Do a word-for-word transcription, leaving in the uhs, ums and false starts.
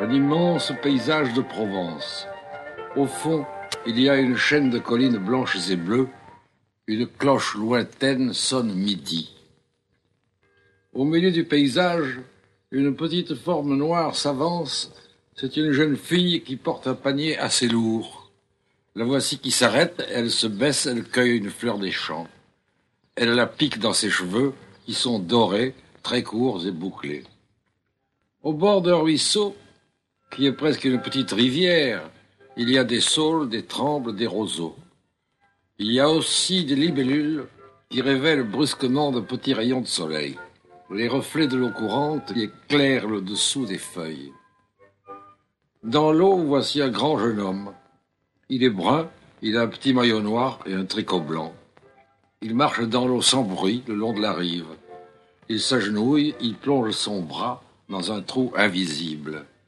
Un immense paysage de Provence. Au fond, il y a une chaîne de collines blanches et bleues. Une cloche lointaine sonne midi. Au milieu du paysage, une petite forme noire s'avance. C'est une jeune fille qui porte un panier assez lourd. La voici qui s'arrête, elle se baisse, elle cueille une fleur des champs. Elle la pique dans ses cheveux, qui sont dorés, très courts et bouclés. Au bord d'un ruisseau, qui est presque une petite rivière, il y a des saules, des trembles, des roseaux. Il y a aussi des libellules qui révèlent brusquement de petits rayons de soleil. Les reflets de l'eau courante qui éclairent le dessous des feuilles. Dans l'eau, voici un grand jeune homme. Il est brun, il a un petit maillot noir et un tricot blanc. Il marche dans l'eau sans bruit le long de la rive. Il s'agenouille, il plonge son bras dans un trou invisible.